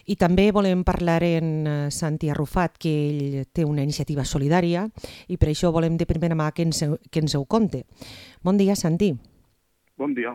I també volem parlar en Santi Arrufat, que ell té una iniciativa solidària i per això volem de primera mà que ens ho conte. Bon dia, Santi. Bon dia.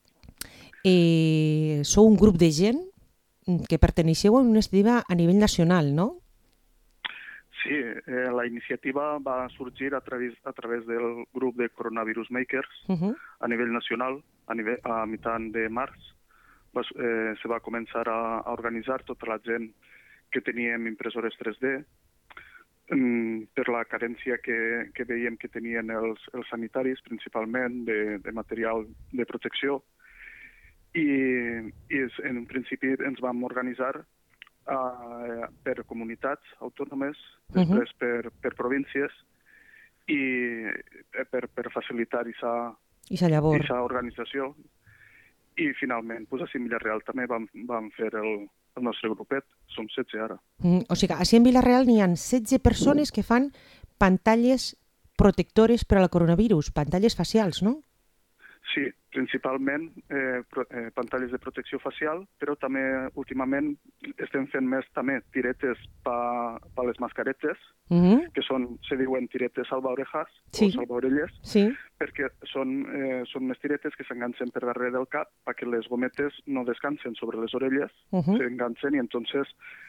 Sou un grup de gent que perteneixeu a una iniciativa a nivell nacional, no? Sí, la iniciativa va sorgir a través del grup de Coronavirus Makers a nivell nacional, a mitjà de març. Se va començar a organitzar tota la gent que teníem impressores 3D per la carència que veiem que tenien els sanitaris, principalment de material de protecció. I en un principi ens vam organitzar per comunitats autònomes, després per províncies, i per facilitar aquesta organització. I finalment, a Vilareal també vam fer el nostre grupet. Som 16 ara. O sigui, a Vilareal n'hi ha 16 persones que fan pantalles protectores per al coronavirus, pantalles facials, no? Sí, principalment pantalles de protecció facial, però també últimament estem fent més també tiretes per les mascaretes, que se diuen tiretes salvaorejas o salvaorelles, perquè són unes tiretes que s'enganxen per darrere del cap perquè les gometes no descansen sobre les orelles, s'enganxen i entonces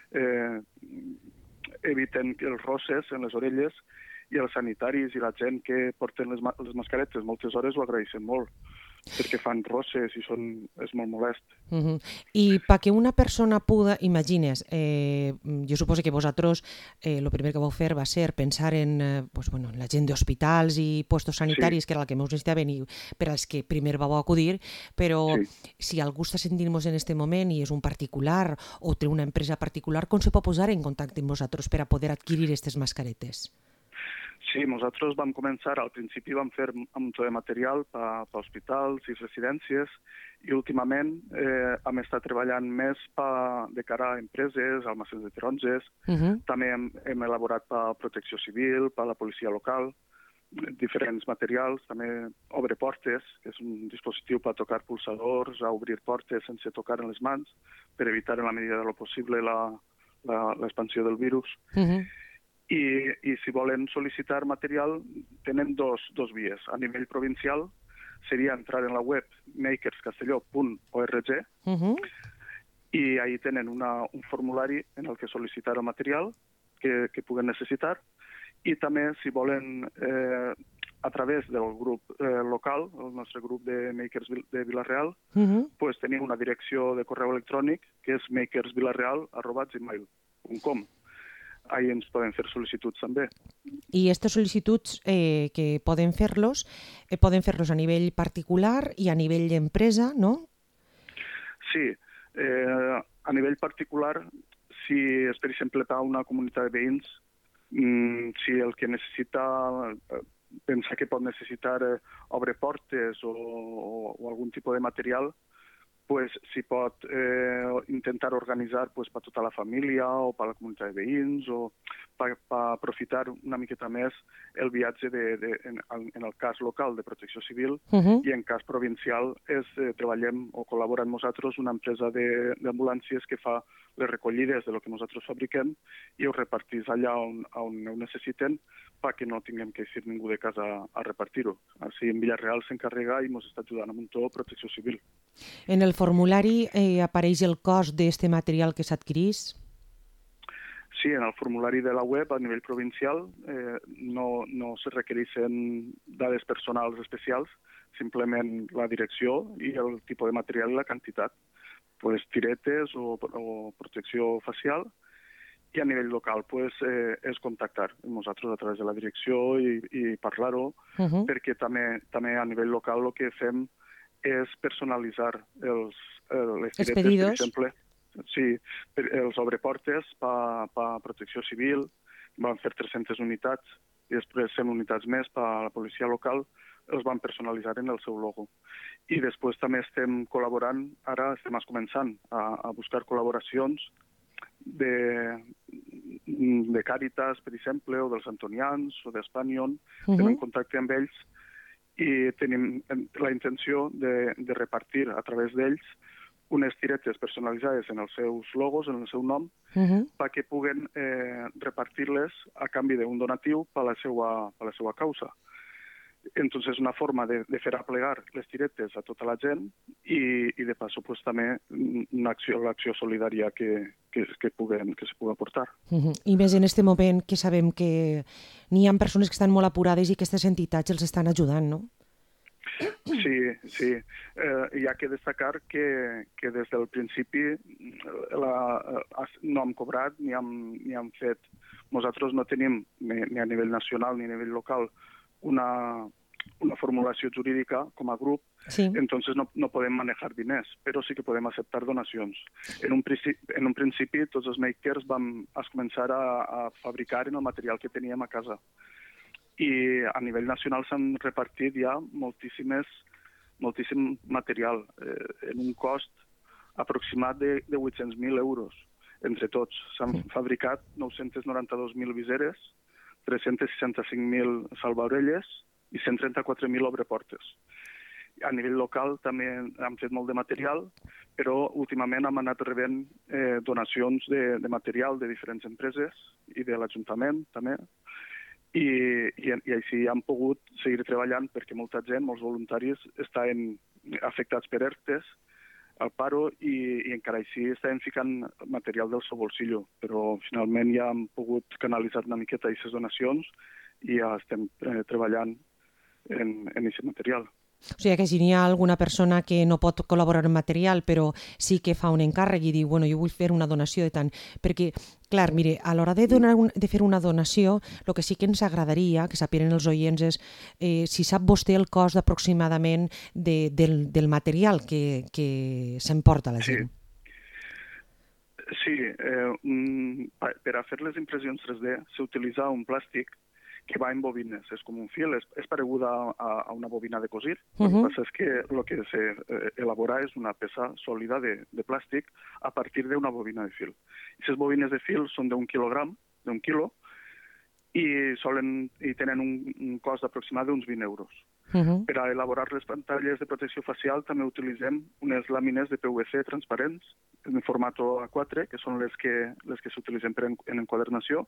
eviten els rosses en les orelles, i els sanitaris i la gent que porten les mascaretes moltes hores ho agraeixen molt, perquè fan rosses i és molt molest. I perquè una persona pugui, imagines, jo suposo que vosaltres el primer que vau fer va ser pensar en la gent d'hospitals i puestos sanitaris, que era el que més necessitaven i per als que primer vau acudir, però si algú està sentint-nos en aquest moment i és un particular o té una empresa particular, com se pot posar en contacte amb vosaltres per a poder adquirir aquestes mascaretes? Sí, nosaltres vam començar, al principi vam fer un munt de material per hospitals i residències i últimament hem estat treballant més de cara a empreses, almacens de taronges, també hem elaborat per protecció civil, per la policia local, diferents materials, també obre portes, que és un dispositiu per tocar pulsadors, a obrir portes sense tocar en les mans, per evitar en la medida de lo possible l'expansió del virus. I si volen sol·licitar material tenen dos vies. A nivell provincial seria entrar en la web makerscastelló.org i ahí tenen un formulari en el que sol·licitar el material que puguen necessitar, i també si volen a través del grup local, el nostre grup de Makers de Vilareal, tenim una direcció de correu electrònic que és makersvilareal@gmail.com. Ahí ens poden fer sol·licituds també. I aquestes sol·licituds que poden fer-los a nivell particular i a nivell d'empresa, no? Sí, a nivell particular, si és per exemple per una comunitat de veïns, si el que necessita, pensa que pot necessitar obre portes o algun tipus de material, s'hi pot intentar organitzar per tota la família o per la comunitat de veïns o per aprofitar una miqueta més el viatge en el cas local de protecció civil, i en cas provincial treballem o col·labora amb nosaltres una empresa d'ambulàncies que fa les recollides de lo que nosaltres fabriquem i ho repartís allà on ho necessiten perquè no tinguem que ir ningú de casa a repartir-ho. Així en Vilareal s'encarrega i ens està ajudant a muntó protecció civil. En el formulari apareix el cost d'aquest material que s'adquirís? Sí, en el formulari de la web a nivell provincial no se requereixen dades personals especials, simplement la direcció i el tipus de material i la quantitat. Tiretes o protecció facial, i a nivell local és contactar amb nosaltres a través de la direcció i parlar-ho, perquè també a nivell local el que fem és personalitzar les tiretes, per exemple. Sí, els obreportes per protecció civil, van fer 300 unitats i després 100 unitats més per la policia local, els van personalitzar en el seu logo. I després també estem col·laborant, ara estem començant a buscar col·laboracions de Càritas, per exemple, o dels Antonians o d'Espanion, tenim contacte amb ells i tenim la intenció de repartir a través d'ells unes tiretes personalitzades en els seus logos, en el seu nom, perquè puguen repartir-les a canvi d'un donatiu per la seva causa. Entonces es una forma de fer aplegar les tiretes a tota la gent i de paso pues, també l'acció solidària que se pugui aportar. I més en aquest moment que sabem que n'hi ha persones que estan molt apurades i que aquestes entitats els estan ajudant, no? Sí. Hi ha que destacar que des del principi no hem cobrat ni hem fet... Nosaltres no tenim ni a nivell nacional ni a nivell local una formulació jurídica com a grup, entonces no podem manejar diners, però sí que podem acceptar donacions. En un principi tots els makers vam començar a fabricar en el material que teníem a casa. I a nivell nacional s'han repartit ja moltíssim material, en un cost aproximat de 800.000 euros entre tots. S'han fabricat 992.000 viseres, 365.000 salvaorelles i 134.000 obreportes. A nivell local també hem fet molt de material, però últimament hem anat rebent donacions de material de diferents empreses i de l'Ajuntament també, i així hem pogut seguir treballant perquè molta gent, molts voluntaris, estan afectats per ERTEs, al paro, i encara així estem ficant material del seu bolsillo, però finalment ja hem pogut canalitzar una miqueta aquestes donacions i ja estem treballant en aquest material. O sigui que si n'hi ha alguna persona que no pot col·laborar en material, però sí que fa un encàrrec i diu, bueno, jo vull fer una donació de tant, perquè, clar, mire, a l'hora de fer una donació, el que sí que ens agradaria, que sapiguin els oients, és si sap vostè el cost aproximadament del material que s'emporta la gent. Sí, per a fer les impressions 3D s'utilitza un plàstic que va en bobines, és com un fil, és pareguda a una bobina de cosir. El que passa és que el que s'elabora és una peça sòlida de plàstic a partir d'una bobina de fil. Aquestes bobines de fil són d'un quilogram, d'un quilo, i tenen un cost aproximat d'uns 20 euros. Per a elaborar les pantalles de protecció facial també utilitzem unes làmines de PVC transparents en format A4, que són les que s'utilitzen en enquadernació,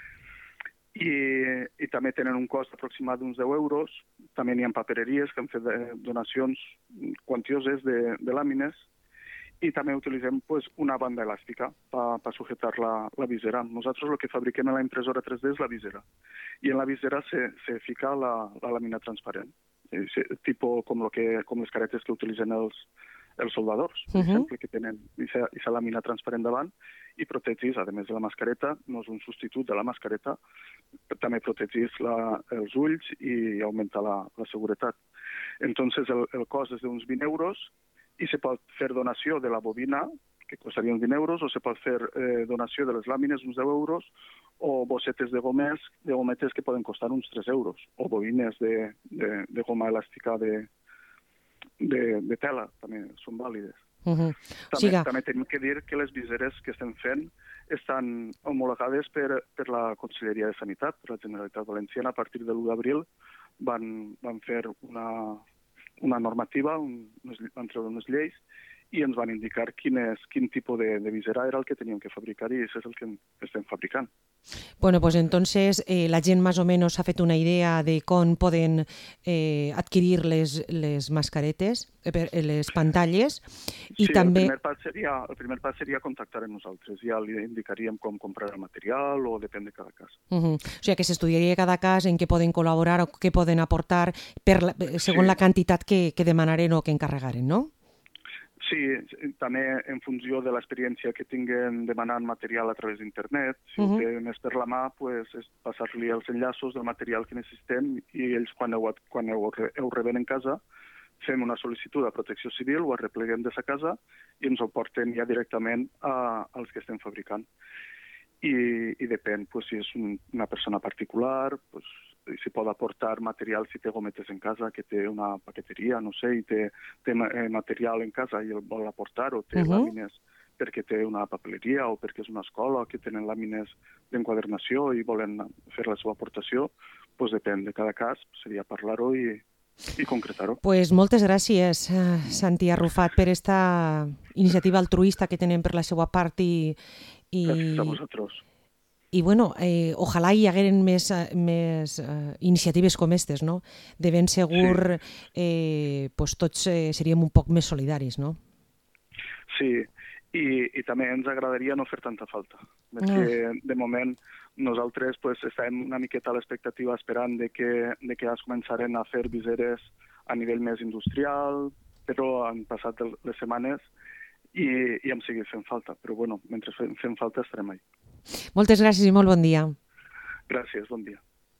i també tenen un cost aproximat d'uns 10 euros. També n'hi ha papereries que han fet donacions quantioses de làmines, i també utilitzem una banda elàstica per sujetar la visera. Nosaltres el que fabriquem a la impressora 3D és la visera, i en la visera se fica la làmina transparent, tipus com les caretes que utilitzen els soldadors, per exemple, que tenen aquesta làmina transparent davant i protegís, a més de la mascareta, no és un substitut de la mascareta, també protegís els ulls i augmenta la seguretat. Entonces el cost és d'uns 20 euros i se pot fer donació de la bobina, que costaria uns 20 euros, o se pot fer donació de les làmines, uns 10 euros, o bossetes de gometes que poden costar uns 3 euros, o bobines de goma elàstica de tela, també són vàlides. També tenim que dir que les viseres que estem fent estan homologades per la Conselleria de Sanitat, per la Generalitat Valenciana. A partir de l'1 d'abril van fer una normativa, van treure unes lleis i ens van indicar quin tipus de visera era el que teníem que fabricar, i això és el que estem fabricant. Bueno, pues entonces la gent más o menos ha fet una idea de com poden adquirir les mascaretes, les pantalles, i sí, també... El primer pas seria contactar amb nosaltres, ja li indicaríem com comprar el material o depèn de cada cas. O sigui que s'estudiaria cada cas en què poden col·laborar o què poden aportar segons la quantitat que demanaren o que encarregaren, no? Sí, també en funció de l'experiència que tinguen demanant material a través d'internet. Si ho té més per la mà, és passar-li els enllaços del material que necessitem, i ells, quan ho reben en casa, fem una sol·licitud a Protecció Civil, ho arrepleguem de sa casa i ens ho porten ja directament als que estem fabricant. I depèn, si és una persona particular, si pot aportar material, si té gometes en casa, que té una paqueteria, no sé, i té material en casa i el vol aportar, o té làmines perquè té una papeleria o perquè és una escola que tenen làmines d'enquadernació i volen fer la seva aportació, depèn de cada cas, seria parlar-ho i i concretar-ho. Pues moltes gràcies, Santi Arrufat, per esta iniciativa altruista que tenen per la seva part Gràcies a vosaltres. i bueno, ojalà hi hagueren més iniciatives com aquestes, no? De ben segur pues tots seríem un poc més solidaris, no? Sí, i també ens agradaria no fer tanta falta, perquè de moment nosaltres pues, estàvem una miqueta a l'expectativa esperant de que es començaren a fer viseres a nivell més industrial, però han passat les setmanes i hem seguit fent falta. Però bueno, mentre fem falta estarem ahí. Moltes gràcies i molt bon dia. Gràcies, bon dia.